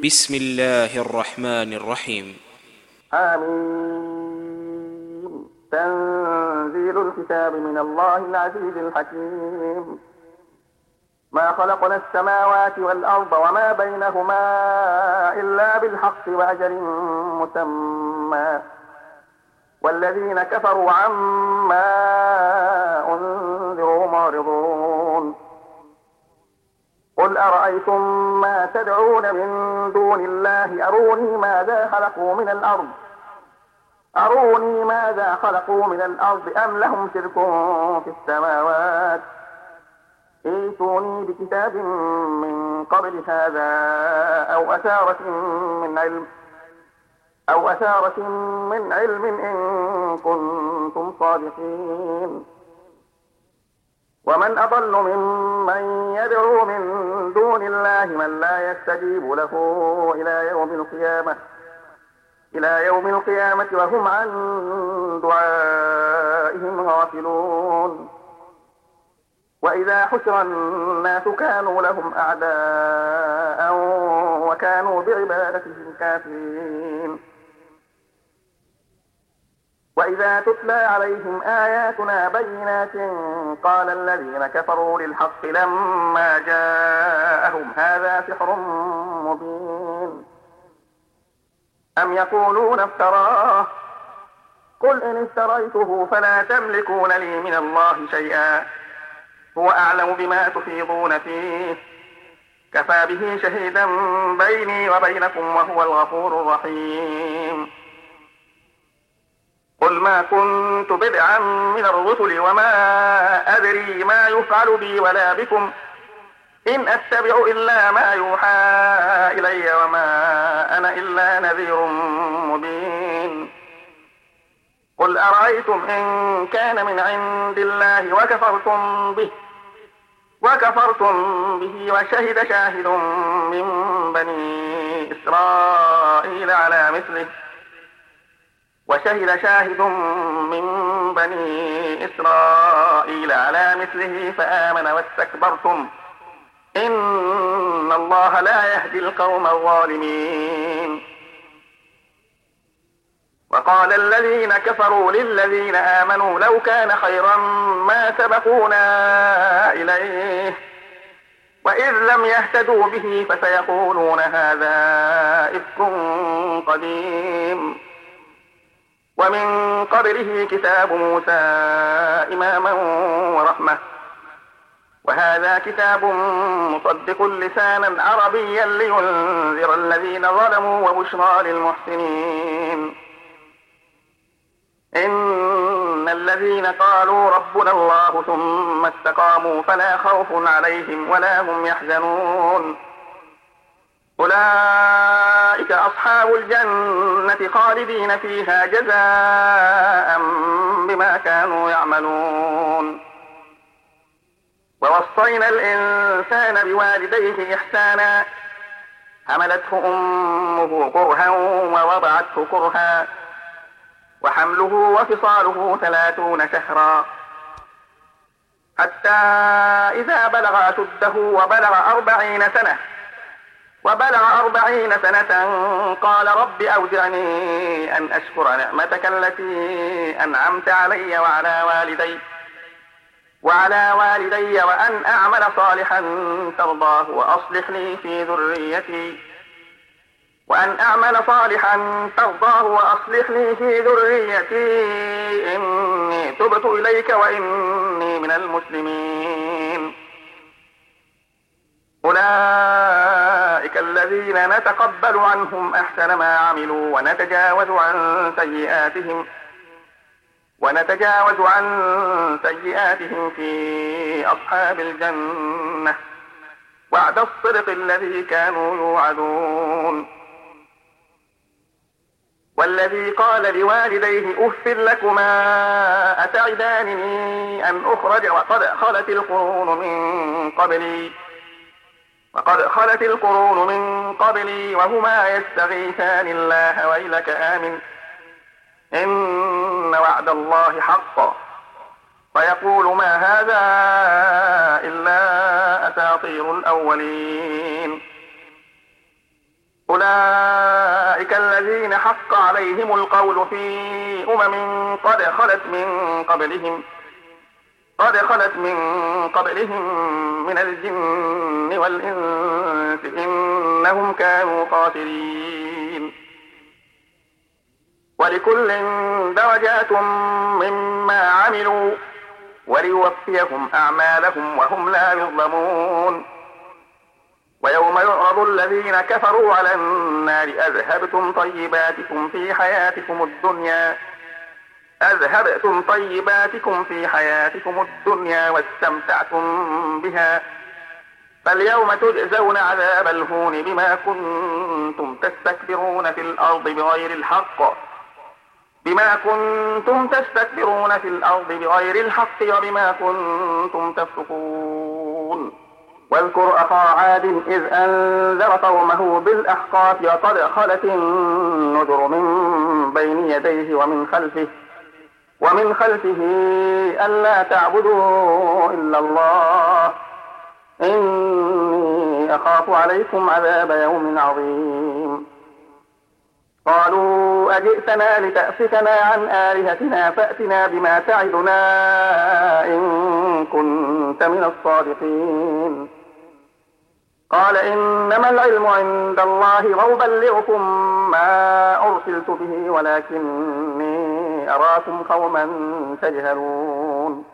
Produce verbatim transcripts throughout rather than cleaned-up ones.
بسم الله الرحمن الرحيم. آمين. تنزيل الكتاب من الله العزيز الحكيم. ما خلقنا السماوات والأرض وما بينهما إلا بالحق وأجل مسمى، والذين كفروا عما أنذروا معرضون. قل أرأيتم ما تدعون من دون الله أروني ماذا خلقوا من الأرض أروني ماذا خلقوا من الأرض أم لهم شرك في السماوات ائتوني بكتاب من قبل هذا أو أثارة من علم أو أثارة من علم إن كنتم صادقين. ومن أضل ممن يدعو من دون الله من لا يستجيب له إلى يوم القيامة إلى يوم القيامة وهم عن دعائهم غافلون. وإذا حشر الناس كانوا لهم أعداء وكانوا بعبادتهم كافرين. وإذا تتلى عليهم آياتنا بينات قال الذين كفروا للحق لما جاءهم هذا سحر مبين. أم يقولون افتراه قل إن افتريته فلا تملكون لي من الله شيئا هو أعلم بما تفيضون فيه كفى به شهيدا بيني وبينكم وهو الغفور الرحيم. قل ما كنت بدعا من الرسل وما أدري ما يفعل بي ولا بكم إن أتبع إلا ما يوحى إلي وما أنا إلا نذير مبين. قل أرأيتم إن كان من عند الله وكفرتم به وكفرتم به وشهد شاهد من بني إسرائيل على مثله وشهد شاهد من بني إسرائيل على مثله فآمن واستكبرتم إن الله لا يهدي القوم الظالمين. وقال الذين كفروا للذين آمنوا لو كان خيرا ما سبقونا إليه وإذ لم يهتدوا به فسيقولون هذا إفك قديم. ومن قبله كتاب موسى إماما ورحمة وهذا كتاب مصدق لسانا عربيا لينذر الذين ظلموا وبشرى للمحسنين. إن الذين قالوا ربنا الله ثم استقاموا فلا خوف عليهم ولا هم يحزنون أولئك أصحاب الجنة خالدين فيها جزاء بما كانوا يعملون. ووصينا الإنسان بوالديه إحسانا حملته أمه كرها ووضعته كرها وحمله وفصاله ثلاثون شهرا حتى إذا بلغ أشده وبلغ أربعين سنة وبلغ أربعين سنة قال رب أوزعني أن أشكر نعمتك التي أنعمت علي وعلى والدي وعلى والدي وأن أعمل صالحا ترضاه وأصلح لي في ذريتي وأن أعمل صالحا ترضاه وأصلح لي في ذريتي إني تبت إليك وإني من المسلمين. أولئك الذين نتقبل عنهم أحسن ما عملوا ونتجاوز عن سيئاتهم ونتجاوز عن سيئاتهم في أصحاب الجنة وعد الصدق الذي كانوا يوعدون. والذي قال لوالديه أف لكما أتعدانني أن أخرج وقد خلت القرون من قبلي وقد خلت القرون من قبلي وهما يستغيثان الله ويلك آمن إن وعد الله حق فيقول ما هذا إلا أساطير الأولين. أولئك الذين حق عليهم القول في أمم قد خلت من قبلهم قد خلت من قبلهم من الجن والإنس إنهم كانوا خاسرين. ولكل درجات مما عملوا وليوفيهم أعمالهم وهم لا يظلمون. ويوم يعرض الذين كفروا على النار أذهبتم طيباتكم في حياتكم الدنيا أذهبتم طيباتكم في حياتكم الدنيا واستمتعتم بها فاليوم تجزون عذاب الهون بما كنتم تستكبرون في الأرض بغير الحق بما كنتم تستكبرون في الأرض بغير الحق وبما كنتم تفسقون. واذكر أخا عاد إذ أنذر قومه بالأحقاف وقد خلت النذر من بين يديه ومن خلفه ومن خلفه ألا تعبدوا إلا الله إني أخاف عليكم عذاب يوم عظيم. قالوا أجئتنا لتأفكنا عن آلهتنا فأتنا بما تعدنا إن كنت من الصادقين. قال إنما العلم عند الله وأبلغكم ما أرسلت به ولكني أراكم قوما تجهلون.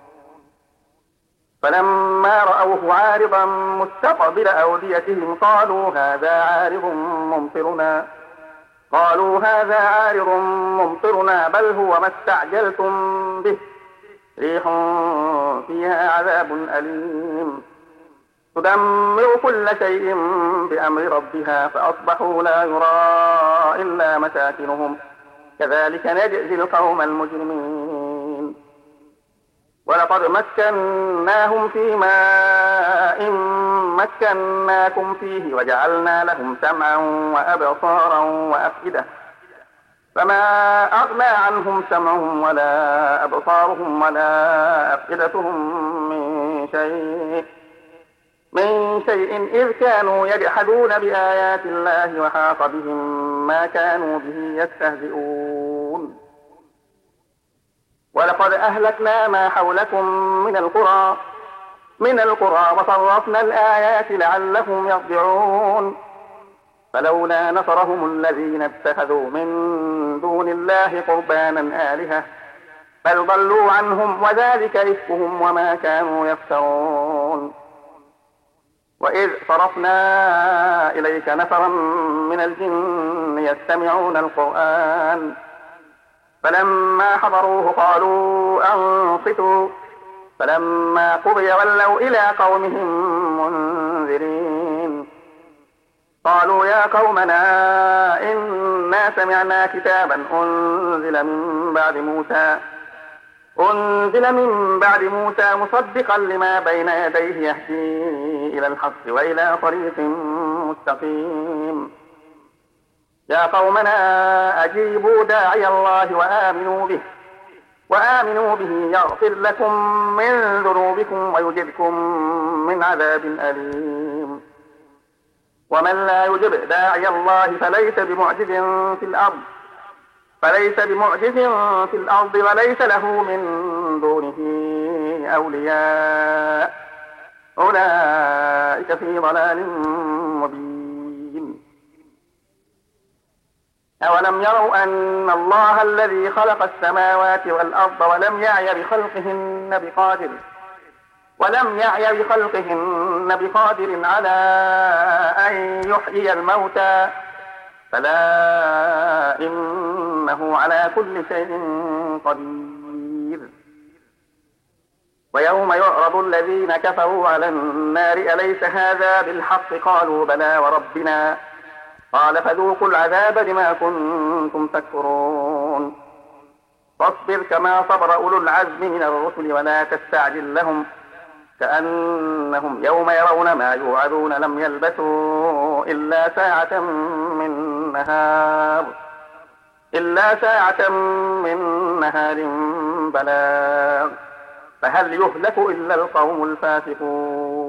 فلما رأوه عارضا مستقبل أوديتهم قالوا هذا عارض ممطرنا قالوا هذا عارض ممطرنا بل هو ما استعجلتم به ريح فيها عذاب أليم تدمر كل شيء بأمر ربها فأصبحوا لا يرى إلا مساكنهم كذلك نجزي القوم المجرمين. ولقد مكناهم في ماء مكناكم فيه وجعلنا لهم سمعا وأبصارا وأفئدة فما أغنى عنهم سمعهم ولا أبصارهم ولا أفئدتهم من شيء من شيء إذ كانوا يجحدون بآيات الله وحاق بهم ما كانوا به يستهزئون. ولقد أهلكنا ما حولكم من القرى من القرى وصرفنا الآيات لعلهم يرجعون. فلولا نصرهم الذين اتخذوا من دون الله قربانا آلهة بل ضلوا عنهم وذلك إفكهم وما كانوا يفترون. وإذ صرفنا إليك نفرا من الجن يستمعون القرآن فلما حضروه قالوا أنصتوا فلما قضي ولوا إلى قومهم منذرين. قالوا يا قومنا إنا سمعنا كتابا أنزل من بعد موسى أنزل من بعد موسى مصدقا لما بين يديه يهدي إلى الحق وإلى طريق مستقيم. يا قومنا أجيبوا داعي الله وآمنوا به وآمنوا به يغفر لكم من ذنوبكم ويجركم من عذاب أليم. ومن لا يجب داعي الله فليس بمعجز في الأرض فليس بمعجز في الأرض وليس له من دونه أولياء أولئك في ضلال مبين. أولم يروا أن الله الذي خلق السماوات والأرض ولم يعي بخلقهن بقادر ولم يعي بخلقهن بقادر على أن يحيي الموتى فلا إنه على كل شيء قدير. ويوم يعرض الذين كفروا على النار أليس هذا بالحق قالوا بلى وربنا قال فذوقوا العذاب بما كنتم تكفرون. فاصبر كما صبر أولو العزم من الرسل ولا تستعجل لهم كأنهم يوم يرون ما يوعدون لم يلبثوا إلا ساعة من نهار إلا ساعة من نهار بلاغ فهل يهلك إلا القوم الفاسقون.